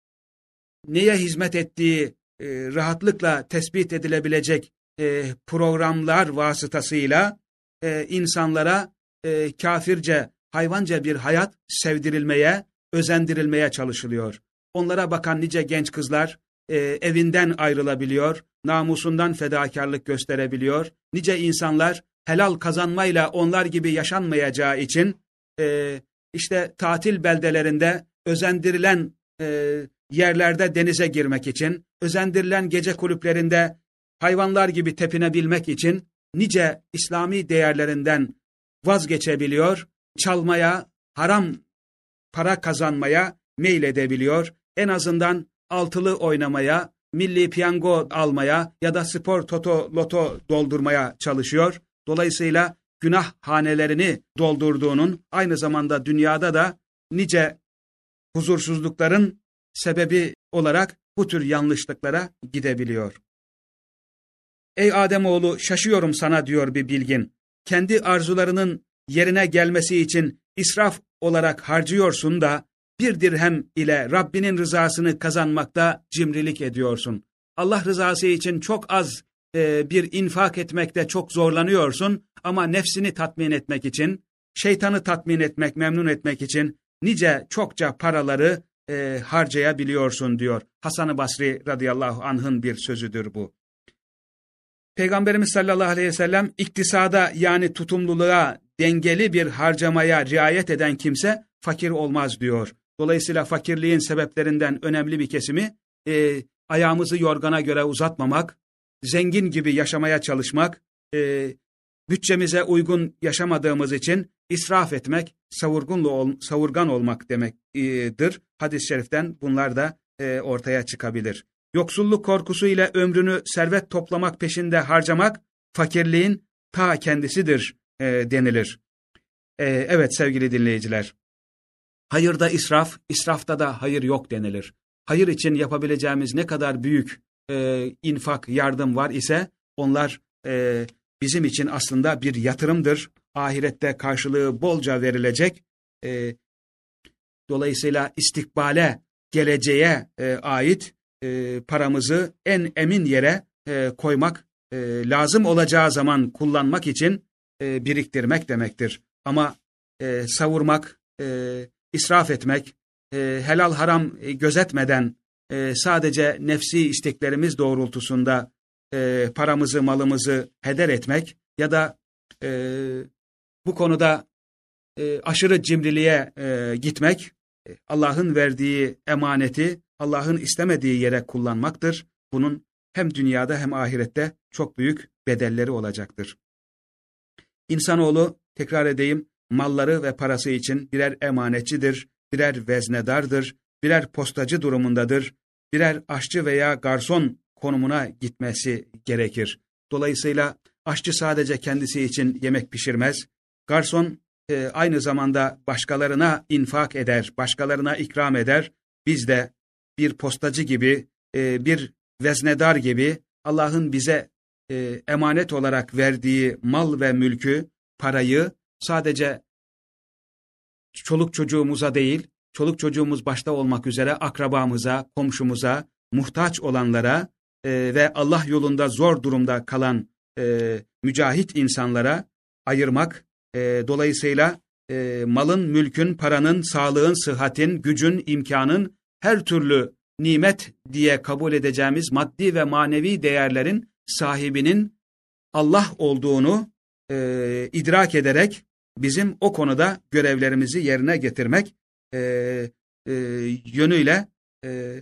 neye hizmet ettiği e, rahatlıkla tespit edilebilecek e, programlar vasıtasıyla e, insanlara e, kafirce, hayvanca bir hayat sevdirilmeye, özendirilmeye çalışılıyor. Onlara bakan nice genç kızlar e, evinden ayrılabiliyor, namusundan fedakarlık gösterebiliyor. Nice insanlar helal kazanmayla onlar gibi yaşanmayacağı için e, işte tatil beldelerinde özendirilen e, yerlerde denize girmek için, özendirilen gece kulüplerinde hayvanlar gibi tepinebilmek için nice İslami değerlerinden vazgeçebiliyor, çalmaya, haram para kazanmaya meyledebiliyor. En azından altılı oynamaya, milli piyango almaya ya da spor toto loto doldurmaya çalışıyor. Dolayısıyla günah hanelerini doldurduğunun aynı zamanda dünyada da nice huzursuzlukların sebebi olarak bu tür yanlışlıklara gidebiliyor. Ey Ademoğlu, şaşıyorum sana diyor bir bilgin. Kendi arzularının yerine gelmesi için israf olarak harcıyorsun da bir dirhem ile Rabbinin rızasını kazanmakta cimrilik ediyorsun. Allah rızası için çok az e, bir infak etmekte çok zorlanıyorsun ama nefsini tatmin etmek için, şeytanı tatmin etmek, memnun etmek için nice çokça paraları e, harcayabiliyorsun diyor. Hasan-ı Basri radıyallahu anh'ın bir sözüdür bu. Peygamberimiz sallallahu aleyhi ve sellem iktisada yani tutumluluğa, dengeli bir harcamaya riayet eden kimse fakir olmaz diyor. Dolayısıyla fakirliğin sebeplerinden önemli bir kesimi e, ayağımızı yorgana göre uzatmamak, zengin gibi yaşamaya çalışmak, e, bütçemize uygun yaşamadığımız için israf etmek, savurgunlu ol, savurgan olmak demektir. Hadis-i şeriften bunlar da e, ortaya çıkabilir. Yoksulluk korkusu ile ömrünü servet toplamak peşinde harcamak, fakirliğin ta kendisidir e, denilir. E, evet sevgili dinleyiciler, hayırda israf, israfta da hayır yok denilir. Hayır için yapabileceğimiz ne kadar büyük e, infak, yardım var ise onlar e, bizim için aslında bir yatırımdır. Ahirette karşılığı bolca verilecek. E, dolayısıyla istikbale, geleceğe e, ait e, paramızı en emin yere e, koymak, e, lazım olacağı zaman kullanmak için e, biriktirmek demektir. Ama e, savurmak, e, israf etmek, e, helal haram e, gözetmeden e, sadece nefsi isteklerimiz doğrultusunda e, paramızı, malımızı heder etmek ya da e, bu konuda e, aşırı cimriliğe e, gitmek, e, Allah'ın verdiği emaneti Allah'ın istemediği yere kullanmaktır. Bunun hem dünyada hem ahirette çok büyük bedelleri olacaktır. İnsanoğlu, tekrar edeyim, malları ve parası için birer emanetçidir, birer veznedardır, birer postacı durumundadır, birer aşçı veya garson konumuna gitmesi gerekir. Dolayısıyla aşçı sadece kendisi için yemek pişirmez, garson e, aynı zamanda başkalarına infak eder, başkalarına ikram eder. Biz de bir postacı gibi, e, bir veznedar gibi Allah'ın bize e, emanet olarak verdiği mal ve mülkü, parayı sadece çoluk çocuğumuza değil, çoluk çocuğumuz başta olmak üzere akrabamıza, komşumuza, muhtaç olanlara e, ve Allah yolunda zor durumda kalan e, mücahit insanlara ayırmak, e, dolayısıyla e, malın, mülkün, paranın, sağlığın, sıhhatin, gücün, imkanın, her türlü nimet diye kabul edeceğimiz maddi ve manevi değerlerin sahibinin Allah olduğunu e, idrak ederek bizim o konuda görevlerimizi yerine getirmek e, e, yönüyle e,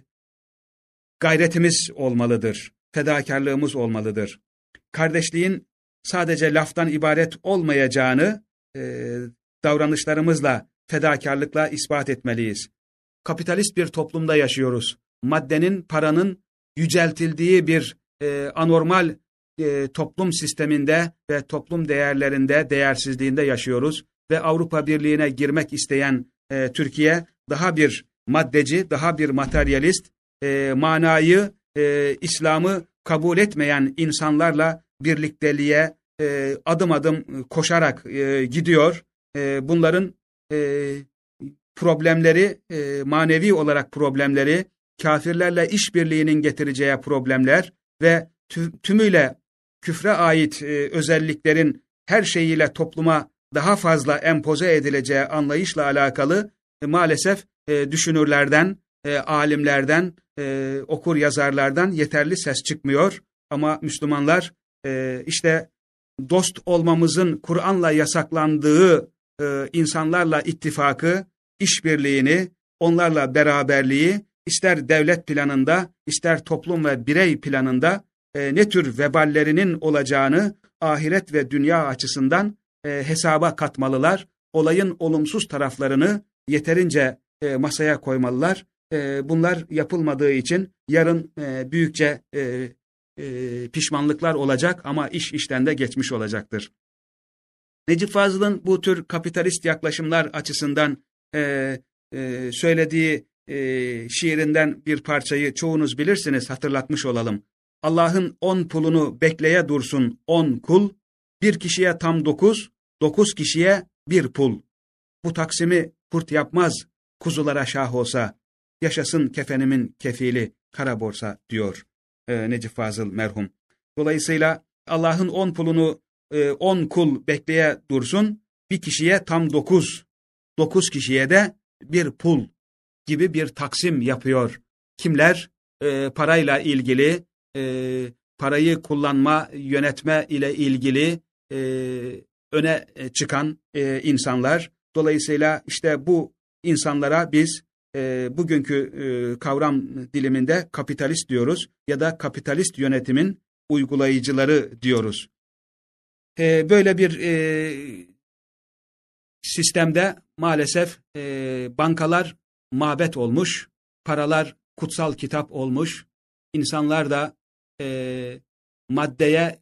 gayretimiz olmalıdır, fedakarlığımız olmalıdır. Kardeşliğin sadece laftan ibaret olmayacağını e, davranışlarımızla, fedakarlıkla ispat etmeliyiz. Kapitalist bir toplumda yaşıyoruz. Maddenin, paranın yüceltildiği bir e, anormal e, toplum sisteminde ve toplum değerlerinde, değersizliğinde yaşıyoruz. Ve Avrupa Birliği'ne girmek isteyen e, Türkiye daha bir maddeci, daha bir materyalist, e, manayı, e, İslam'ı kabul etmeyen insanlarla birlikteliğe e, adım adım koşarak e, gidiyor. E, bunların e, problemleri, e, manevi olarak problemleri, kafirlerle işbirliğinin getireceği problemler ve tümüyle küfre ait e, özelliklerin her şeyiyle topluma daha fazla empoze edileceği anlayışla alakalı e, maalesef e, düşünürlerden, e, alimlerden, e, okur yazarlardan yeterli ses çıkmıyor. Ama Müslümanlar e, işte dost olmamızın Kur'an'la yasaklandığı e, insanlarla ittifakı, işbirliğini, onlarla beraberliği ister devlet planında, ister toplum ve birey planında e, ne tür veballerinin olacağını ahiret ve dünya açısından e, hesaba katmalılar. Olayın olumsuz taraflarını yeterince e, masaya koymalılar. E, bunlar yapılmadığı için yarın e, büyükçe e, e, pişmanlıklar olacak ama iş işten de geçmiş olacaktır. Necip Fazıl'ın bu tür kapitalist yaklaşımlar açısından e, e, söylediği e, şiirinden bir parçayı çoğunuz bilirsiniz, hatırlatmış olalım. Allah'ın on pulunu bekleye dursun on kul, bir kişiye tam dokuz, dokuz kişiye bir pul. Bu taksimi kurt yapmaz, kuzulara şah olsa, yaşasın kefenimin kefili kara borsa diyor e, Necip Fazıl merhum. Dolayısıyla Allah'ın on pulunu e, on kul bekleye dursun, bir kişiye tam dokuz, dokuz kişiye de bir pul gibi bir taksim yapıyor. Kimler e, parayla ilgili, e, parayı kullanma, yönetme ile ilgili e, öne çıkan e, insanlar. Dolayısıyla işte bu insanlara biz e, bugünkü e, kavram diliminde kapitalist diyoruz ya da kapitalist yönetimin uygulayıcıları diyoruz. E, böyle bir e, sistemde maalesef e, bankalar mabet olmuş, paralar kutsal kitap olmuş, insanlar da e, maddeye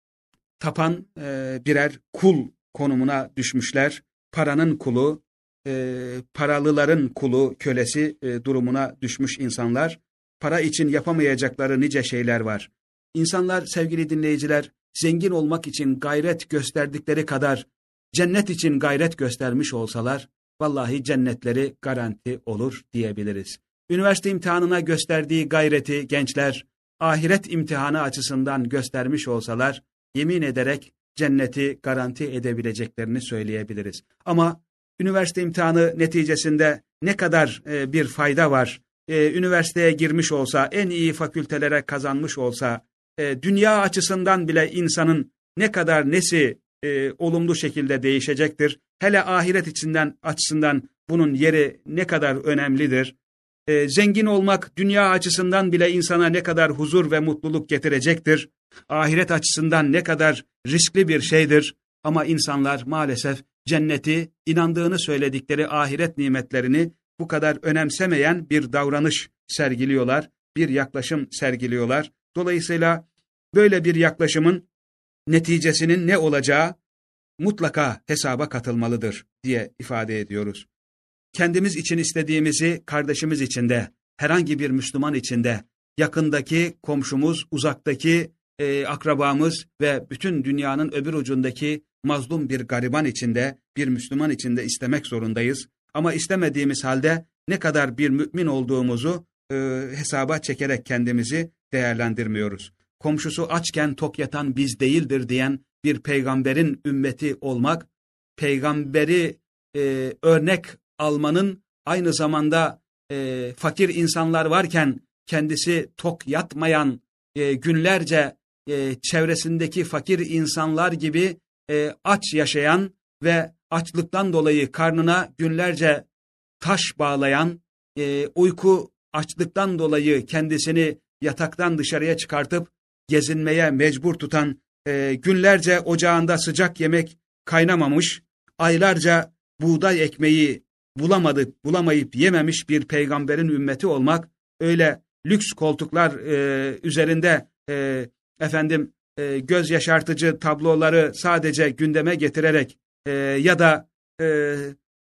tapan e, birer kul konumuna düşmüşler. Paranın kulu, e, paralıların kulu, kölesi e, durumuna düşmüş insanlar. Para için yapamayacakları nice şeyler var. İnsanlar, sevgili dinleyiciler, zengin olmak için gayret gösterdikleri kadar cennet için gayret göstermiş olsalar, vallahi cennetleri garanti olur diyebiliriz. Üniversite imtihanına gösterdiği gayreti gençler, ahiret imtihanı açısından göstermiş olsalar, yemin ederek cenneti garanti edebileceklerini söyleyebiliriz. Ama üniversite imtihanı neticesinde ne kadar e, bir fayda var, e, üniversiteye girmiş olsa, en iyi fakültelere kazanmış olsa, e, dünya açısından bile insanın ne kadar nesi e, olumlu şekilde değişecektir. Hele ahiret içinden açısından bunun yeri ne kadar önemlidir. E, zengin olmak dünya açısından bile insana ne kadar huzur ve mutluluk getirecektir. Ahiret açısından ne kadar riskli bir şeydir. Ama insanlar maalesef cenneti, inandığını söyledikleri ahiret nimetlerini bu kadar önemsemeyen bir davranış sergiliyorlar, bir yaklaşım sergiliyorlar. Dolayısıyla böyle bir yaklaşımın neticesinin ne olacağı mutlaka hesaba katılmalıdır diye ifade ediyoruz. Kendimiz için istediğimizi kardeşimiz için de, herhangi bir Müslüman için de, yakındaki komşumuz, uzaktaki e, akrabamız ve bütün dünyanın öbür ucundaki mazlum bir gariban içinde, bir Müslüman içinde istemek zorundayız. Ama istemediğimiz halde ne kadar bir mümin olduğumuzu e, hesaba çekerek kendimizi değerlendirmiyoruz. Komşusu açken tok yatan biz değildir diyen bir peygamberin ümmeti olmak, peygamberi e, örnek almanın aynı zamanda e, fakir insanlar varken kendisi tok yatmayan, e, günlerce e, çevresindeki fakir insanlar gibi e, aç yaşayan ve açlıktan dolayı karnına günlerce taş bağlayan, e, uyku açlıktan dolayı kendisini yataktan dışarıya çıkartıp gezinmeye mecbur tutan, e, günlerce ocağında sıcak yemek kaynamamış, aylarca buğday ekmeği bulamadı, bulamayıp yememiş bir peygamberin ümmeti olmak, öyle lüks koltuklar e, üzerinde e, efendim e, göz yaşartıcı tabloları sadece gündeme getirerek e, ya da e,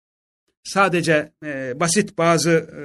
sadece e, basit bazı e,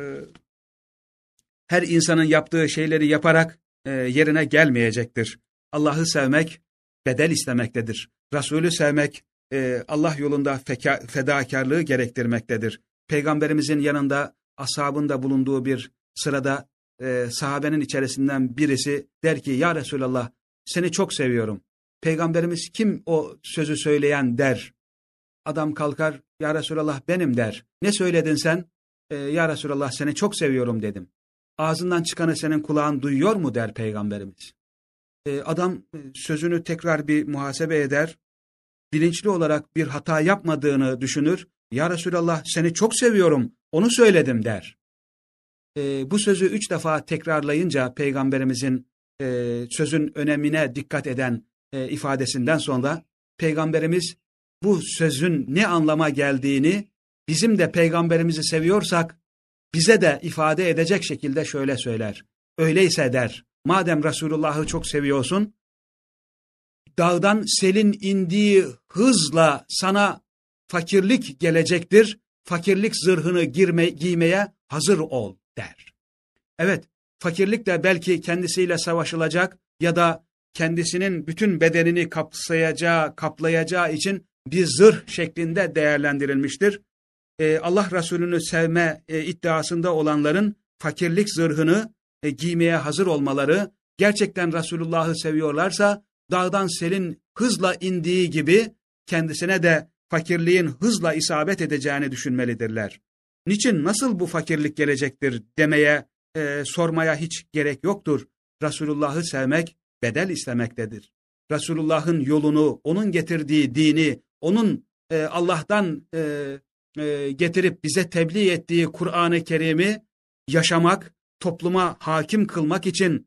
her insanın yaptığı şeyleri yaparak e, yerine gelmeyecektir. Allah'ı sevmek bedel istemektedir. Resulü sevmek e, Allah yolunda feka, fedakarlığı gerektirmektedir. Peygamberimizin yanında ashabında bulunduğu bir sırada e, sahabenin içerisinden birisi der ki, ya Resulallah seni çok seviyorum. Peygamberimiz kim o sözü söyleyen der. Adam kalkar, ya Resulallah benim der. Ne söyledin sen? E, ya Resulallah seni çok seviyorum dedim. Ağzından çıkanı senin kulağın duyuyor mu der Peygamberimiz. E, adam e, sözünü tekrar bir muhasebe eder. Bilinçli olarak bir hata yapmadığını düşünür. Ya Resulallah seni çok seviyorum, onu söyledim der. E, bu sözü üç defa tekrarlayınca Peygamberimizin e, sözün önemine dikkat eden e, ifadesinden sonra Peygamberimiz bu sözün ne anlama geldiğini bizim de Peygamberimizi seviyorsak bize de ifade edecek şekilde şöyle söyler. Öyleyse der, madem Resulullah'ı çok seviyorsun, dağdan selin indiği hızla sana fakirlik gelecektir, fakirlik zırhını girme, giymeye hazır ol der. Evet, fakirlik de belki kendisiyle savaşılacak ya da kendisinin bütün bedenini kapsayacağı, kaplayacağı için bir zırh şeklinde değerlendirilmiştir. Ee, Allah Resulü'nü sevme e, iddiasında olanların fakirlik zırhını e, giymeye hazır olmaları, gerçekten Resulullah'ı seviyorlarsa dağdan selin hızla indiği gibi kendisine de fakirliğin hızla isabet edeceğini düşünmelidirler. Niçin, nasıl bu fakirlik gelecektir demeye, e, sormaya hiç gerek yoktur. Resulullah'ı sevmek bedel istemektedir. Resulullah'ın yolunu, onun getirdiği dini, onun e, Allah'tan e, e, getirip bize tebliğ ettiği Kur'an-ı Kerim'i yaşamak, topluma hakim kılmak için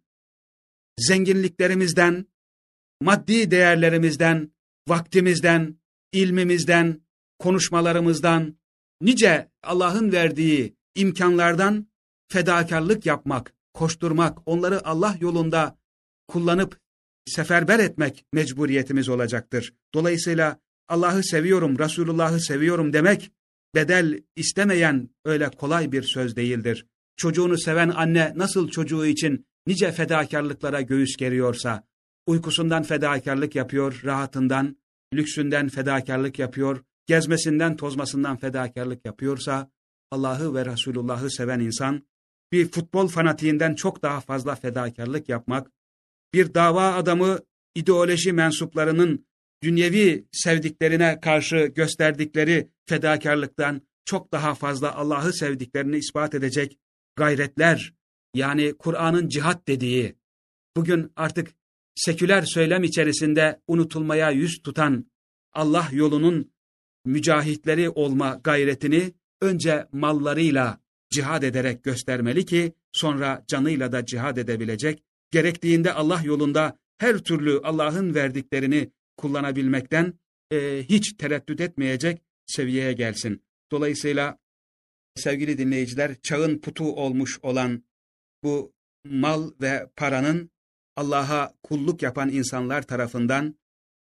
zenginliklerimizden, maddi değerlerimizden, vaktimizden, ilmimizden, konuşmalarımızdan, nice Allah'ın verdiği imkanlardan fedakarlık yapmak, koşturmak, onları Allah yolunda kullanıp seferber etmek mecburiyetimiz olacaktır. Dolayısıyla Allah'ı seviyorum, Resulullah'ı seviyorum demek, bedel istemeyen öyle kolay bir söz değildir. Çocuğunu seven anne nasıl çocuğu için nice fedakarlıklara göğüs geriyorsa, uykusundan fedakarlık yapıyor, rahatından, lüksünden fedakarlık yapıyor, gezmesinden, tozmasından fedakarlık yapıyorsa, Allah'ı ve Resulullah'ı seven insan, bir futbol fanatiğinden çok daha fazla fedakarlık yapmak, bir dava adamı ideoloji mensuplarının dünyevi sevdiklerine karşı gösterdikleri fedakarlıktan çok daha fazla Allah'ı sevdiklerini ispat edecek gayretler, yani Kur'an'ın cihat dediği, bugün artık seküler söylem içerisinde unutulmaya yüz tutan Allah yolunun mücahitleri olma gayretini önce mallarıyla cihad ederek göstermeli ki sonra canıyla da cihad edebilecek, gerektiğinde Allah yolunda her türlü Allah'ın verdiklerini kullanabilmekten e, hiç tereddüt etmeyecek seviyeye gelsin. Dolayısıyla sevgili dinleyiciler, çağın putu olmuş olan bu mal ve paranın Allah'a kulluk yapan insanlar tarafından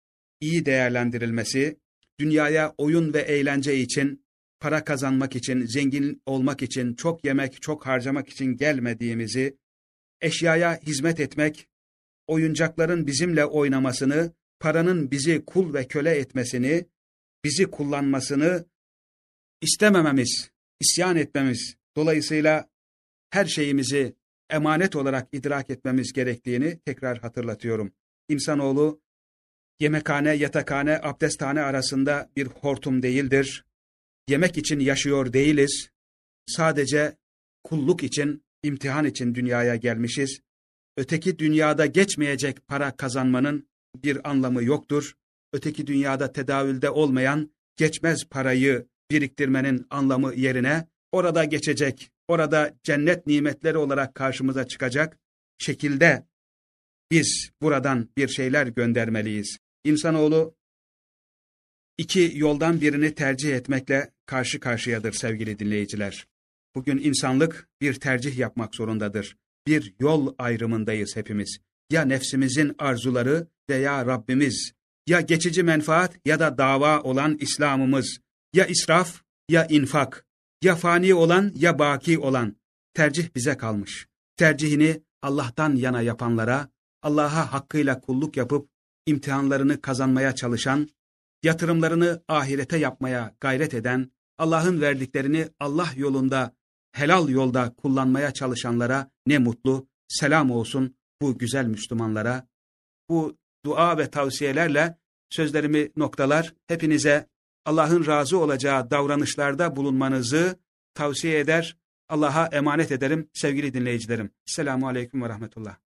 iyi değerlendirilmesi, dünyaya oyun ve eğlence için, para kazanmak için, zengin olmak için, çok yemek, çok harcamak için gelmediğimizi, eşyaya hizmet etmek, oyuncakların bizimle oynamasını, paranın bizi kul ve köle etmesini, bizi kullanmasını istemememiz, isyan etmemiz, dolayısıyla her şeyimizi emanet olarak idrak etmemiz gerektiğini tekrar hatırlatıyorum. İnsanoğlu, yemekhane, yatakhane, abdesthane arasında bir hortum değildir. Yemek için yaşıyor değiliz. Sadece kulluk için, imtihan için dünyaya gelmişiz. Öteki dünyada geçmeyecek para kazanmanın bir anlamı yoktur. Öteki dünyada tedavülde olmayan geçmez parayı biriktirmenin anlamı yerine orada geçecek, orada cennet nimetleri olarak karşımıza çıkacak şekilde biz buradan bir şeyler göndermeliyiz. İnsanoğlu iki yoldan birini tercih etmekle karşı karşıyadır sevgili dinleyiciler. Bugün insanlık bir tercih yapmak zorundadır. Bir yol ayrımındayız hepimiz. Ya nefsimizin arzuları veya Rabbimiz, ya geçici menfaat ya da dava olan İslam'ımız, ya israf ya infak, ya fani olan ya baki olan. Tercih bize kalmış. Tercihini Allah'tan yana yapanlara, Allah'a hakkıyla kulluk yapıp imtihanlarını kazanmaya çalışan, yatırımlarını ahirete yapmaya gayret eden, Allah'ın verdiklerini Allah yolunda, helal yolda kullanmaya çalışanlara ne mutlu, selam olsun bu güzel Müslümanlara. Bu dua ve tavsiyelerle sözlerimi noktalar, hepinize Allah'ın razı olacağı davranışlarda bulunmanızı tavsiye eder, Allah'a emanet ederim sevgili dinleyicilerim. Selamun Aleyküm ve Rahmetullah.